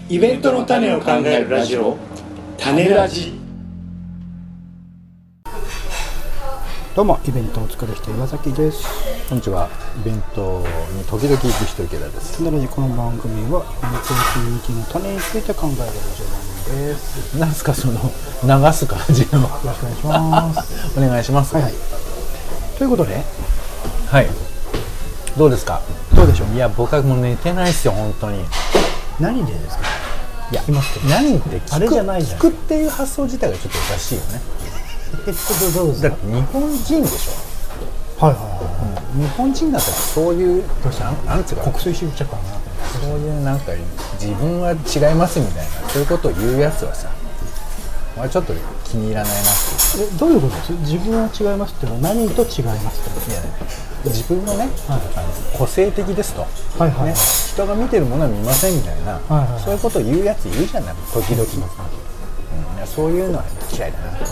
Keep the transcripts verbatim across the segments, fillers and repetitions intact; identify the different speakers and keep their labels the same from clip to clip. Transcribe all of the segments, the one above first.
Speaker 1: イベントの種を考えるラジオ、種ラジ。
Speaker 2: どうも、イベントを作る人岩崎です。
Speaker 3: こんにちは。イベントに時々行く人池田です。
Speaker 2: 種ラジ、この番組はイベントやコミュニティの種について考えるラジオ番組です。
Speaker 3: なんすかその流す感じの。よ
Speaker 2: ろしくお願いします。
Speaker 3: お願いします。
Speaker 2: はいはい。ということで、
Speaker 3: はい。どうですか。
Speaker 2: どうでしょう。
Speaker 3: いや、僕はもう寝てないですよ、本当に。
Speaker 2: 何でですか。
Speaker 3: いや、
Speaker 2: いますけど。
Speaker 3: 何って聞く、
Speaker 2: あれじゃないじゃん。
Speaker 3: 聞くっていう発想自体がちょっとおかしいよね。
Speaker 2: えっとどうですか。
Speaker 3: だって日本人でしょ。
Speaker 2: はいはいはい、
Speaker 3: うん、日本人だったらそういう
Speaker 2: どうしたの、
Speaker 3: なんつうか
Speaker 2: 国粋主義者かな。
Speaker 3: そういうなんか自分は違いますみたいなそういうことを言うやつはさ、まあ、ちょっと気に入らないなっていう。
Speaker 2: え、どういうことです。自分は違いますっていうのは何と違いますって。いや、
Speaker 3: 自分のね、はい、あの個性的ですと、
Speaker 2: はいはいはい、
Speaker 3: ね、人が見てるものは見ませんみたいな、はいはいはい、そういうことを言うやついるじゃない時々、うん、いやそういうのは嫌いだな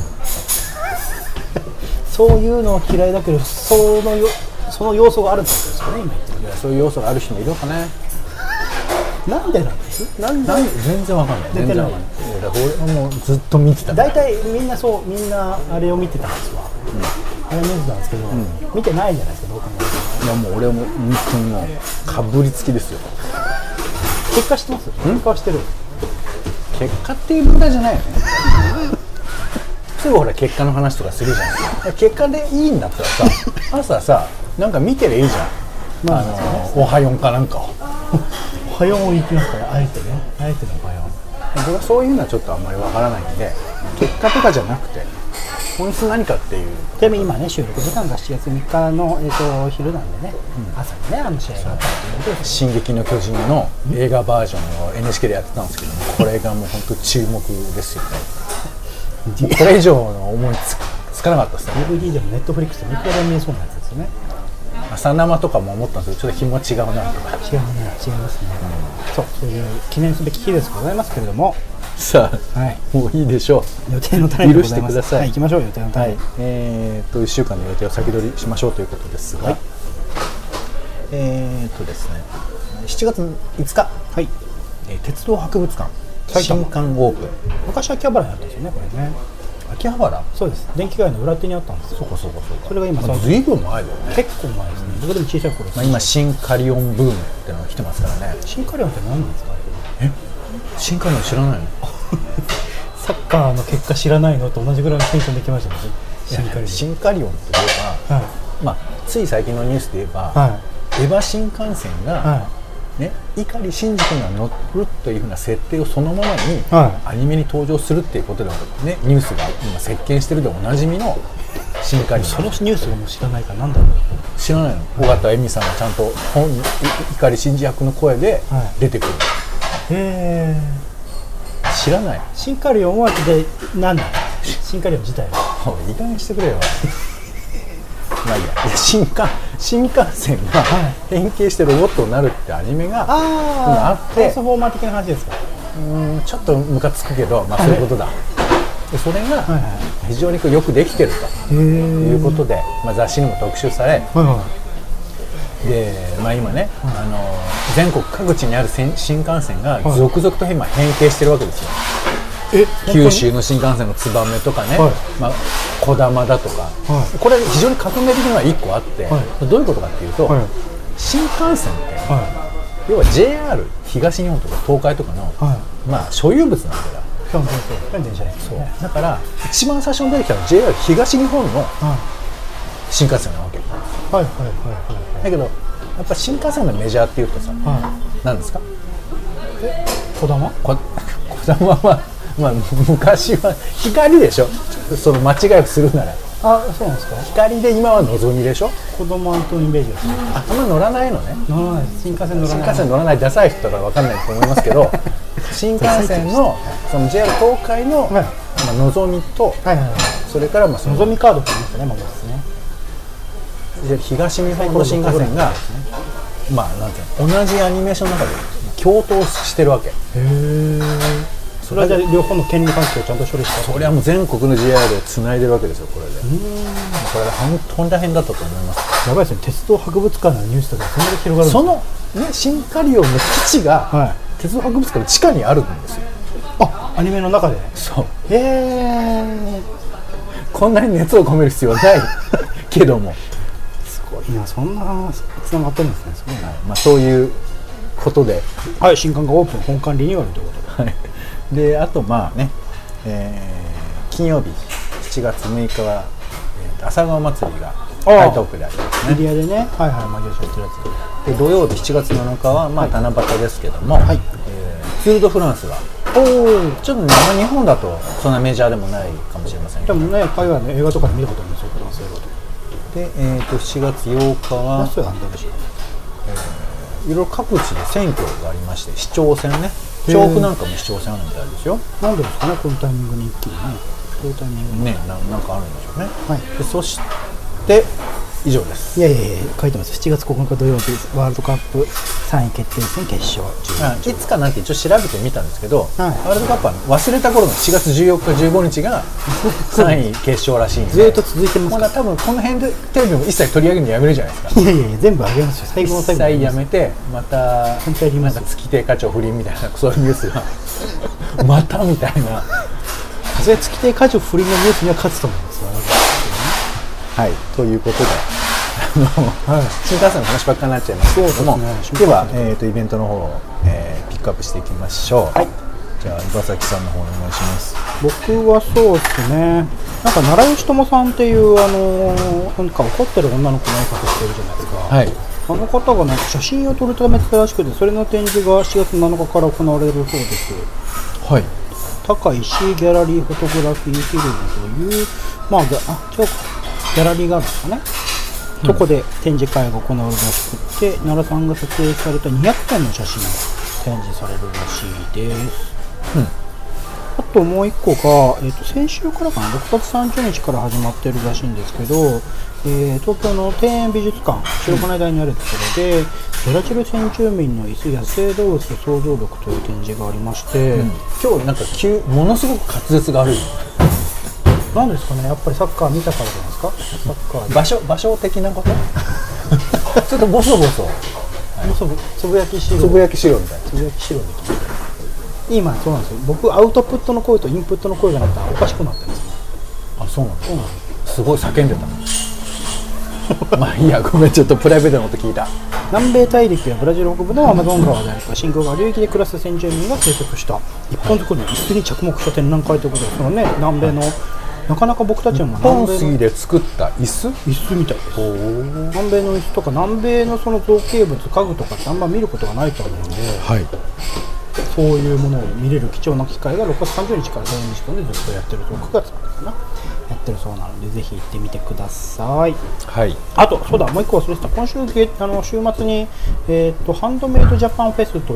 Speaker 2: そういうのは嫌いだけど、そのよその要素があるってことですかね、今言ってる。
Speaker 3: いや、そういう要素がある人もいるのかね。
Speaker 2: なんでなんです。
Speaker 3: なんで全然わかんない。
Speaker 2: 出てない。
Speaker 3: だから俺はもうずっと見てた。
Speaker 2: 大体みんなそうみんなあれを見てたんですわ。うん、あれ見てたんですけど、うん、見てないじゃないですか。どう考えても。
Speaker 3: いやもう俺はもう本当にもうかぶりつきですよ。
Speaker 2: 結果知ってます。結果は知ってる。
Speaker 3: 結果っていう問題じゃないよね。すぐほら結果の話とかするじゃん。結果でいいんだったらさ、朝さなんか見てりゃいいじゃん。まあ、あのー、おはよんかなんかを。
Speaker 2: おはよんを行きますから、あえてね、あえてのおはよん。
Speaker 3: 僕はそういうのはちょっとあんまりわからないんで、結果とかじゃなくて本質何かっていう。
Speaker 2: ちなみに今ね、収録時間がしちがつみっかの、えー、と昼なんでね、うん、朝にねあの試合があったっていうことで、
Speaker 3: 進撃の巨人の映画バージョンを エヌエイチケー でやってたんですけども、これがもう本当注目ですよね。これ以上の思いつ か, つかなかったですね。
Speaker 2: ディーブイディー でもネットフリックスで見比べ見えそうなやつですよね。
Speaker 3: 朝生とかも思ったんですけど、ちょっと気持ち違うなとか。
Speaker 2: 違うね、違いますね、うん、そう、そういう記念すべき日ですございますけれども、
Speaker 3: さあ、はい、もういいでしょう。
Speaker 2: 予定の種でございます。
Speaker 3: 許してください。
Speaker 2: はい、行きましょう。予定の種、はい、
Speaker 3: えー、といっしゅうかんの予定を先取りしましょうということですが、はい、えーとですねしちがついつか、はい、えー、鉄道博物館新館オープン。
Speaker 2: 昔秋葉原にあったんですよね、これね。
Speaker 3: 秋葉原。
Speaker 2: そうです。電気街の裏手にあったんですよ。
Speaker 3: そうかそうかそうか。
Speaker 2: それが今
Speaker 3: さ、ずいぶん前だよね。
Speaker 2: 結構前ですね。僕でも小さい頃です、
Speaker 3: まあ、今新カリオンブームってのが来てますからね。
Speaker 2: 新カリオンって何なんですか。
Speaker 3: え、新カリオン知らないの？
Speaker 2: サッカーの結果知らないのと同じぐらいのテンションできましたね。
Speaker 3: 新カリオン。新カリオンといえば、はい、まあつい最近のニュースで言えば、はい、エヴァ新幹線が、はい、ね、碇シンジ君が乗るというふうな設定をそのままに、はい、アニメに登場するっていうことで、ね、ニュースが今席巻してるでおなじみの新カリオン。
Speaker 2: そのニュースをもう知らないからなんだろう。
Speaker 3: 知らないの？尾形恵美さんがちゃんと本碇シンジ役の声で出てくる。
Speaker 2: はい、へー、
Speaker 3: 知らない。
Speaker 2: 新カリオンはで何だ。新カリオン自体は。
Speaker 3: いい加減してくれよ。まあいいや。いや、新幹新幹線が変形してロボットになるってアニメがあって、
Speaker 2: トランスフォーマー的な話ですか。
Speaker 3: うーん、ちょっとムカつくけど、まあそういうことだ。でそれが非常にこうよくできてるということで、まあ、雑誌にも特集され、はいはい、で、まあ、今ね、はい、あの全国各地にある新幹線が続々と今変形してるわけですよ。え、九州の新幹線の燕とかね、はい、まあ、こだまだとか、はい、これ非常に革命的なのがいっこあって、はい、どういうことかっていうと、はい、新幹線って、はい、要は ジェイアール 東日本とか東海とかの、はい、まあ、所有物なんだよ。そうだから一番最初に出てきたのは ジェイアール 東日本の新幹線なわけ。はいはいはいはい。だけどやっぱ新幹線のメジャーっていうとさ、はい、何ですか？
Speaker 2: え、こだま？
Speaker 3: こだまは、まあ、昔は光でしょ。その間違いをするなら。
Speaker 2: あ、そうなんですか。
Speaker 3: 光で今はのぞみでしょ。
Speaker 2: 子供アントニー・ベージュです。
Speaker 3: あ、あんま乗らないのね。
Speaker 2: 乗らない。新幹線乗らない。
Speaker 3: 新幹線乗らないダサい人だから分かんないと思いますけど、新幹線のその ジェイアール 東海の、はい、まあ、のぞみと、はいはいはい、それからまあその
Speaker 2: のぞみカードって言いますね、まあです
Speaker 3: ね。東日本の新幹線が、まあなんていうの、同じアニメーションの中で共闘してるわけ。へ
Speaker 2: ー。それはじゃあ両方の権利関係をちゃんと処理した。
Speaker 3: それはもう全国の ジェイアール をつないでるわけですよ、これで。うーん、これが本当に大変だったと思います。
Speaker 2: やばいですね。鉄道博物館のニュースとかそんなに広がるんですか。
Speaker 3: その、ね、新カリオンの基地が、はい、 鉄道博物館の地下にあるんですよ。
Speaker 2: あ、アニメの中で。
Speaker 3: そう
Speaker 2: へえ。
Speaker 3: こんなに熱を込める必要はないけども
Speaker 2: すごいな、そんなつながってるんですね。すごいな、
Speaker 3: はい、まあ、そういうことで、
Speaker 2: はい、新館がオープン、本館リニューアルということで、
Speaker 3: はい、であとまあね、えー、金曜日しちがつむいかは、えー、朝顔祭りが台東区でありますね。
Speaker 2: エリアでね、はいはい、毎年やってるやつ
Speaker 3: で土曜日しちがつなのかは、まあ、七夕ですけども、
Speaker 2: はい、
Speaker 3: えー、ツール・ド・フランスがおちょっとね、まあ、日本だとそんなメジャーでもないかもしれませんけど、
Speaker 2: でもね、海外の映画とかで見たことあるんですよ、フランス映画とか
Speaker 3: で、えー、としちがつようかは、
Speaker 2: そうなんでしょう、
Speaker 3: えー、いろいろ各地で選挙がありまして、市長選ね、調布なんかも市長選あるみたいですよ。
Speaker 2: なんでですかね、このタイミングに一気にね、こういうタイミング
Speaker 3: ね、な, なんかあるんでしょうね。
Speaker 2: はい、
Speaker 3: でそして以上です。
Speaker 2: いやいやいや、書いてます。しちがつここのか土曜日、ワールドカップさんい決定戦決勝、
Speaker 3: あいつかなって一応調べてみたんですけど、
Speaker 2: はい、
Speaker 3: ワールドカップは忘れた頃のしちがつじゅうよっかじゅうごにちがさんい決勝らしいんで、
Speaker 2: ずっと続いてますから、
Speaker 3: 多分この辺でテレビも一切取り上げるのやめるじゃないですか。
Speaker 2: いやいやいや、全部あげますよ、最後の最後
Speaker 3: 一切やめて、また
Speaker 2: 本当やります
Speaker 3: なんか月亭課長不倫みたいな、そういうニュースがまたみたいな。
Speaker 2: それ月亭課長不倫のニュースには勝つと思いますよ、
Speaker 3: はい、ということで、あの、はい、新幹線の話ばっかりになっちゃいますけれども、
Speaker 2: ね、
Speaker 3: では、えー、とイベントの方を、えー、ピックアップしていきましょう。はい、じゃあ岩崎さんの方お願いします。
Speaker 2: 僕はそうですね、なんか奈良義朝さんっていうあのなんか怒ってる女の子の絵描くしてるじゃないですか。はい、あの方がなんか写真を撮るためらしくて、それの展示がしがつなのかから行われるそうです。はい。高石ギャラリーフォトグラフィーフィルムという、まあ、あ、違うか、ギャラリーがあるんですかね。そこで展示会が行われるらしくて、奈良さんが撮影されたにひゃくてんの写真が展示されるらしいです。うん、あともう一個が、えー、と先週からかな、ろくがつさんじゅうにちから始まってるらしいんですけど、えー、東京の庭園美術館白金台にあるところで、ブラジル先住民の椅子野生動物と想像力という展示がありまして、うん、今日なんか急ものすごく滑舌が悪い。なんですかね、やっぱりサッカー見たからじゃないですか。サッカー場所場所的なことちょっとボソボソ、はい、つぶやきしろつぶやきしろみたいなつぶやきしろみたいな。今そうなんですよ、僕アウトプットの声とインプットの声がなったらおかしくなってるんですよ。あ、そうなんですか。すごい叫んでたまあいいや、ごめん、ちょっとプライベートのこと聞いた。南米大陸やブラジル北部のアマゾン川であるとか新興川流域で暮らす先住民が生息した一本作りの椅子に着目した展覧会ということで、そのね、南米の、はい、なかなか僕たちも南米ので作った椅子椅子みたいです。南米の椅子とか南米のその造形物家具とかってあんま見ることがないと思うんで、はい、そういうものを見れる貴重な機会がろくがつさんじゅうにちから田園西館でずっとやってると、くがつまでかなやってるそうなので、ぜひ行ってみてください。はい、あとそうだ、もう一個忘れてた。今週あの週末に、えー、とハンドメイドジャパンフェスという、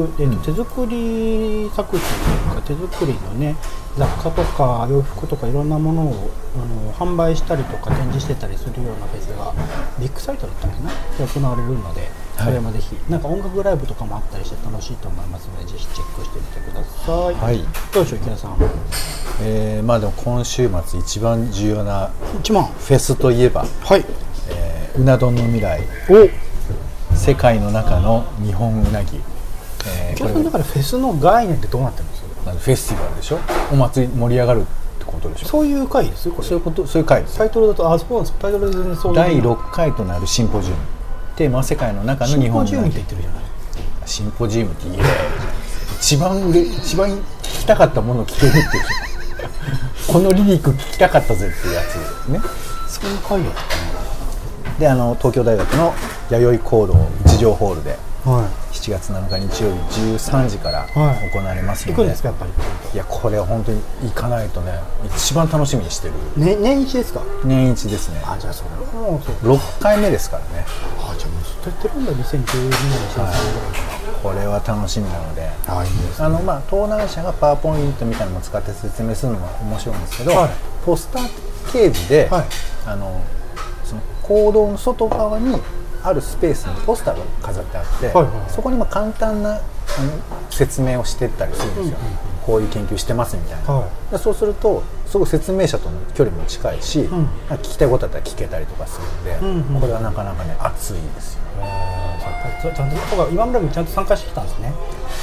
Speaker 2: えー、と手作り作品というか手作りのね、雑貨とか洋服とかいろんなものをあの販売したりとか展示してたりするようなフェスがビッグサイトだったかなで行われるので、それもぜひ、なんか音楽ライブとかもあったりして楽しいと思いますので、ぜひチェックしてみてください。はい、どうでしょう池田さん。
Speaker 3: えー、まあでも今週末一番重要なフェスといえば、はい、えー、うな丼の未来、お世界の中の日本うなぎ。
Speaker 2: えー、池田さんだからフェスの概念ってどうなってるんですか。
Speaker 3: フェスティバルでしょ、お祭り盛り上がるってことでしょ。そういう回ですよこれ。そういうこと、そういう回です。
Speaker 2: タイトルだと、あ、そうなんです。タイトルで全然そうだい
Speaker 3: ろっかいとなるシンポジウム、テーマは世界の中の日本うなぎ。シンポジウムって言ってるじゃない。シンポジウムって言えば一番一番聞きたかったものを聞けるっていうこのリリック聞きたかったぜっていうやつですね。
Speaker 2: そういう回だったね。
Speaker 3: で、あの東京大学の弥生講堂一条ホールで、はい、しちがつなのか日曜日じゅうさんじから行われますので、はい、行くんですかやっぱり。いや、これは本当に行かないとね、一番楽しみにしてる、
Speaker 2: ね、年一ですか。
Speaker 3: 年一ですね。
Speaker 2: あ、じゃあそれはもうそう
Speaker 3: ろっかいめですからね。
Speaker 2: あ、じゃあもうずっとやってるんだ。にせんじゅうにねん、にせんさんねんぐらいから、
Speaker 3: これは楽しみなので、
Speaker 2: あ、いいですね。
Speaker 3: あの、まあ、盗難者がパワーポイントみたいなのを使って説明するのが面白いんですけど、はい、ポスター掲示で、はい、あのその講堂の外側にあるスペースにポスターが飾ってあって、はいはいはい、そこにまあ簡単なあの説明をしてったりするんですよ、うんうん、こういう研究してますみたいな、はい、そうするとすごい説明者との距離も近いし、うん、聞きたいことだったら聞けたりとかするんで、うんうん、これはなかなかね熱いですよ。
Speaker 2: ちゃんと今までもちゃんと参加してきたんですね。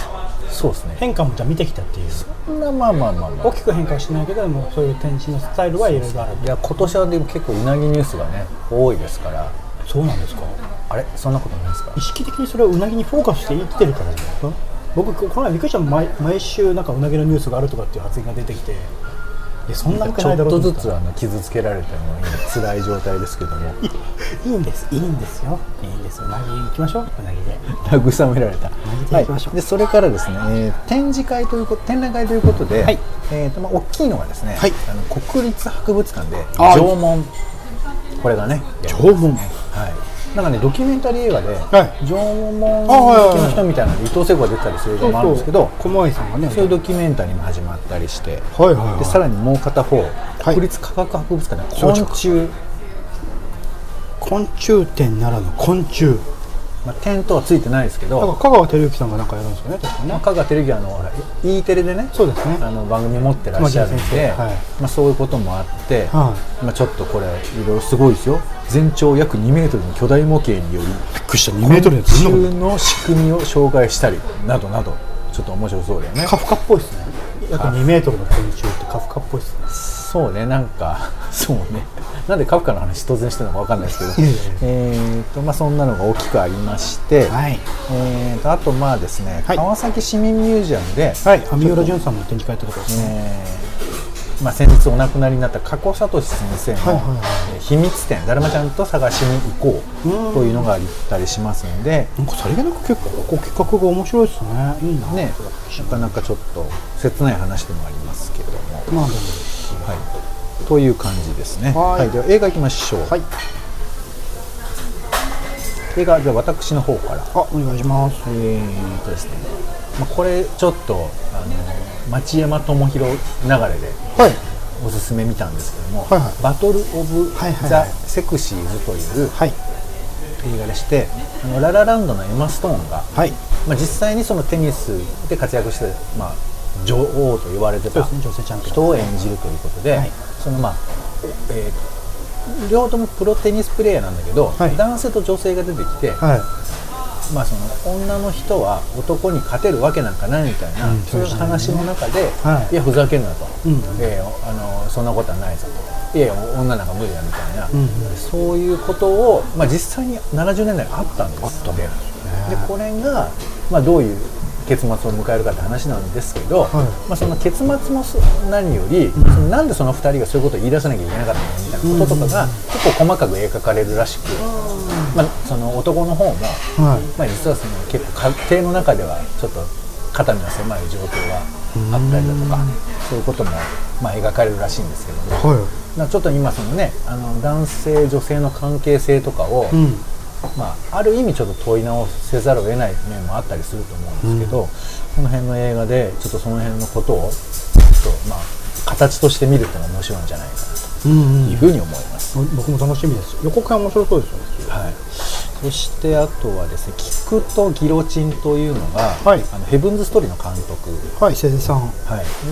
Speaker 3: そうですね。
Speaker 2: 変化もじゃあ見てきたっていう。
Speaker 3: そんなまあまあまあまあ
Speaker 2: 大きく変化はしないけども、そういう展示のスタイルはいろいろある。
Speaker 3: いや今年はでも結構うなぎニュースがね多いですから。
Speaker 2: そうなんですか。
Speaker 3: あれそんなことないですか。
Speaker 2: 意識的にそれをうなぎにフォーカスして生きてるからじゃないですか。僕この前びっくりした。毎毎週なんかうなぎのニュースがあるとかっていう発言が出てきて、いやそんなわけないだろうと
Speaker 3: ちょっとずつあの傷つけられても今辛い状態ですけども
Speaker 2: いいんですいいんですよいいんです。うなぎ行きましょう。うなぎで
Speaker 3: 慰められた。
Speaker 2: 行きましょう。
Speaker 3: でそれからですね、えー、展示会ということ展覧会ということで、
Speaker 2: はい
Speaker 3: えーとまあ、大きいのがですね、
Speaker 2: はい、
Speaker 3: あの国立博物館で
Speaker 2: あ
Speaker 3: 縄文これがね
Speaker 2: 縄文、
Speaker 3: はいなんかねドキュメンタリー映画で、
Speaker 2: はい、
Speaker 3: 縄文好きの人みたいなので伊藤聖子が出てたりする映画もあるんですけど、
Speaker 2: 駒井さんがね
Speaker 3: そういうドキュメンタリーも始まったりして、
Speaker 2: はいはいはい、
Speaker 3: でさらにもう片方、はい、国立科学博物館で昆虫
Speaker 2: 昆虫展ならぬ昆虫、
Speaker 3: まあ、点とはついてないですけど、
Speaker 2: なんか香川照之さんがなんかやるんですよね、確かね。
Speaker 3: まあ、香川照之はあの E テレでね、
Speaker 2: そうですね、
Speaker 3: あの番組持ってらっしゃるんで、はいまあ、そういうこともあって、はいまあ、ちょっとこれいろいろすごいですよ。全長約にメートルの巨大模型によりびっくりしたにメートル昆虫の仕組みを紹介したりなどなどちょっと面白そうだよね。
Speaker 2: カフカっぽいですね。約にメートルの昆虫ってカフカっぽいですね。
Speaker 3: そうね、なんかそうね、なんでカフカの話突然してるのかわかんないですけどえーと、まあ、そんなのが大きくありまして、はいえー、とあとまあですね、はい、川崎市民ミュージアムで、はい、網浦淳さんの展示会ってところですね。まあ、先日お亡くなりになった加古聡先生の秘密展だるまちゃんと探しに行こうというのがあったりしますので、
Speaker 2: なんかさりげなく結構こう企画が面白いですね。いいな
Speaker 3: ね、なかなかちょっと切ない話でもありますけれども、まあでも、はい、という感じですね。はい、はい、では映画行きましょう。はい、映画じゃあ私の方から
Speaker 2: あお願いします。
Speaker 3: えーとですね、まあ、これちょっとあの町山智博流れでおすすめ見たんですけども、はいはい、バトル・オブ・ザ・セクシーズという映画でして、あのララランドのエマ・ストーンが、はいまあ、実際にそのテニスで活躍して、まあ、女王と言われてた人を演じるということで、はい、そのまあ、えー、両方ともプロテニスプレーヤーなんだけど、はい、男性と女性が出てきて、はいまあ、その女の人は男に勝てるわけなんかないみたいな、うん、そういう話の中で、はい、いやふざけんなと、うんえー、あのそんなことはないぞと、いや女なんか無理だみたいな、うん、そういうことを、まあ、実際にななじゅうねんだいにあったんですって。でこれが、まあ、どういう結末を迎えるかって話なんですけど、はいまあ、その結末も何より、うん、そのなんでそのふたりがそういうことを言い出さなきゃいけなかったのみたいなこととかが結構細かく描かれるらしく、まあ、その男の方も、はいまあ、実はその結構家庭の中ではちょっと肩身の狭い状況があったりだとか、そういうことも、まあ、描かれるらしいんですけども、はい、ちょっと今そのね、あの男性女性の関係性とかを、うんまあ、ある意味ちょっと問い直せざるを得ない面もあったりすると思うんですけど、うん、この辺の映画でちょっとその辺のことをちょっと、まあ、形として見るっていうのが面白いんじゃないかなというふうに思います、
Speaker 2: うんうん、僕も楽しみです。予告編面白そうですよね。
Speaker 3: はい、そしてあとはですね、キクとギロチンというのが、はい、あのヘブンズストーリーの監督、
Speaker 2: はい、瀬瀬さん、
Speaker 3: はい、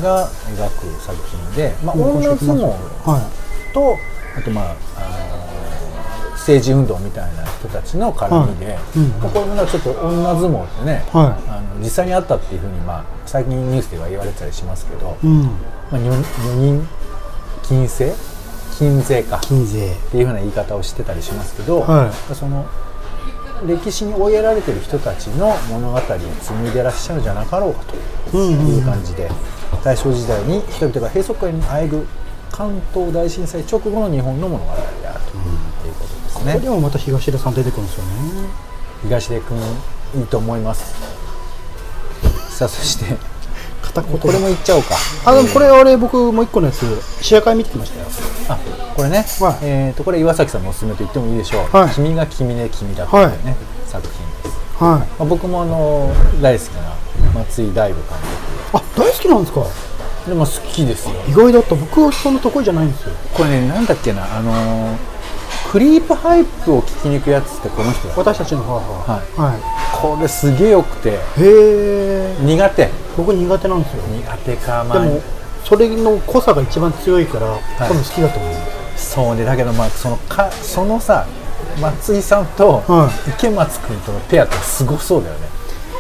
Speaker 3: が描く作品で、まあ、女相撲と、はい、あとまあ、あの政治運動みたいな人たちの絡みで、はいうん、これもちょっと女相撲ってね、はい、あの実際にあったっていうふうに、まあ、最近ニュースでは言われたりしますけど、うんまあ、女人禁制禁税か
Speaker 2: 禁税
Speaker 3: っていうふうな言い方をしてたりしますけど、はい、その歴史に追いやられている人たちの物語を紡いでらっしゃるんじゃなかろうかという感じで、うんうんうん、大正時代に人々が閉塞感にあえぐ関東大震災直後の日本の物語であるということですね。
Speaker 2: ここでもまた東出さん出てくるんですよね。
Speaker 3: 東出君いいと思います。さあそして
Speaker 2: 片言
Speaker 3: これも言っちゃおうか。
Speaker 2: あでもこれあれ僕もう一個のやつ試写会見てきましたよ。
Speaker 3: あこれね、はい、えー、とこれ岩崎さんのおすすめと言ってもいいでしょう、はい、君が君で君だというね、はい、作品です、はいまあ、僕もあの大好きな松井大悟監督。
Speaker 2: あ大好きなんですか。
Speaker 3: でも好きですよ。
Speaker 2: 意外だった。僕はそんな得意じゃないんですよ。
Speaker 3: これね、なんだっけな、あのー、クリープハイプを聞きに行くやつってこの人だ。
Speaker 2: 私たちの母
Speaker 3: はい、はい、これすげえよくて。へ
Speaker 2: え。
Speaker 3: 苦手。
Speaker 2: 僕苦手なんですよ。
Speaker 3: 苦手か、まあ、
Speaker 2: でもそれの濃さが一番強いから、はい、多分好きだと思う。
Speaker 3: そうね、だけどまあそのかそのさ松井さんと池松君とのペアってすごそうだよね。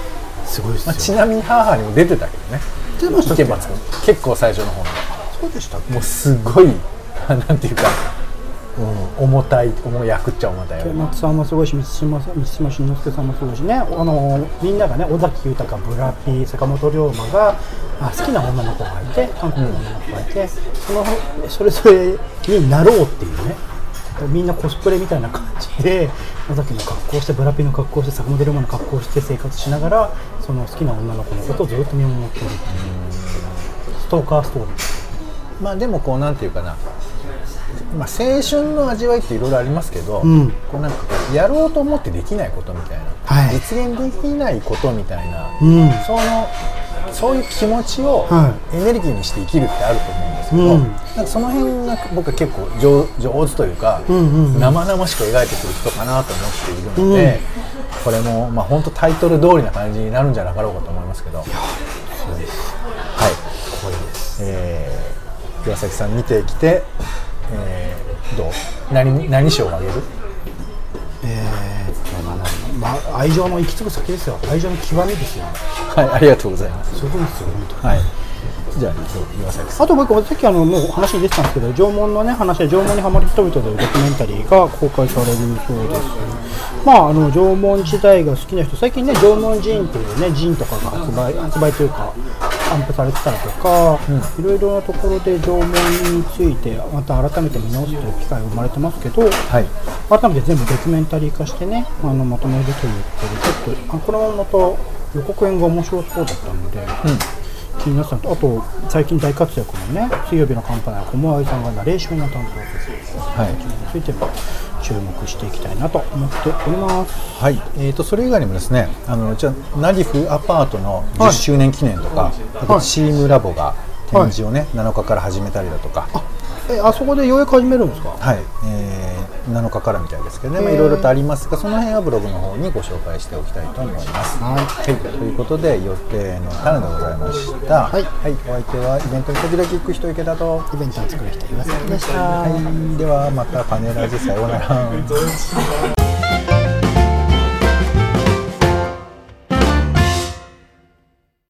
Speaker 2: すごいですよ、
Speaker 3: まあ、ちなみに母にも出てたけどね。
Speaker 2: 出てましたっけ？
Speaker 3: 池松君結構最初の方で
Speaker 2: そうでしたっけ？
Speaker 3: もうすごいなんていうか、うん、重たい重い役っちゃ重たい
Speaker 2: 池松さんもすごいし、満島さん、満島真之介さんもすごいしね、あのみんながね、尾崎豊、ブラピー、坂本龍馬があ好きな女の子がいて、韓国の女の子がいて、うん、そのそれぞれになろうっていうね、みんなコスプレみたいな感じで尾崎の格好をして、ブラピの格好をして、坂本龍馬の格好をして生活しながら、その好きな女の子のことをずっと見守っているっていうストーカーストーリー。
Speaker 3: まあでもこうなんていうかな、まあ、青春の味わいっていろいろありますけど、うん、こうなんかこうやろうと思ってできないことみたいな、はい、実現できないことみたいな、うん、そのそういう気持ちをエネルギーにして生きるってあると思うんですけど、うん、なんかその辺が僕は結構 上, 上手というか、うんうんうん、生々しく描いてくる人かなと思っているので、うん、これもまあ本当タイトル通りな感じになるんじゃなかろうかと思いますけど、いやそうです、はい、これです、えー、岩崎さん見てきて、えー、どう 何, 何賞をあげる？
Speaker 2: えーっとまあ、愛情の行き着く先ですよ。愛情の極みですよ。
Speaker 3: はい、ありがとうございます。
Speaker 2: すごいですよ本当に。
Speaker 3: はい。じゃあ岩崎さん。
Speaker 2: あと僕さっきあのもう話に出てたんですけど、縄文のね話で縄文にハマる人々というドキュメンタリーが公開されるそうです。まああの縄文時代が好きな人、最近ね縄文人っていうね人とかが発売発売というか頒布されてたりとか、うん、いろいろなところで縄文についてまた改めて見直すという機会が生まれてますけど、はい、改めて全部ドキュメンタリー化してねあのまとめるということで、ちょっとあこれもまた予告編が面白そうだったので、うん、気になってたのと、あと最近大活躍のね水曜日のカンパネラ小室さんがナレーションを担当する、はい、についても注目していきたいなと思っております。
Speaker 3: はい、えー、とそれ以外にもですね、あのじゃあナリフアパートのじゅっしゅうねん記念とか、はい、あとチームラボが展示をね、はい、なのかから始めたりだとか、
Speaker 2: あ, えあそこでようやく始めるんですか？
Speaker 3: はい、えー、なのかからみたいですけどね、まあ、いろいろとありますが、その辺はブログの方にご紹介しておきたいと思います。はい、はい、ということで予定のタネでございました。はい、はい、お相手はイベントに時々行く人池田と
Speaker 2: イベントを作る人岩崎でした。
Speaker 3: はい、ではまたパネラーズさようなら。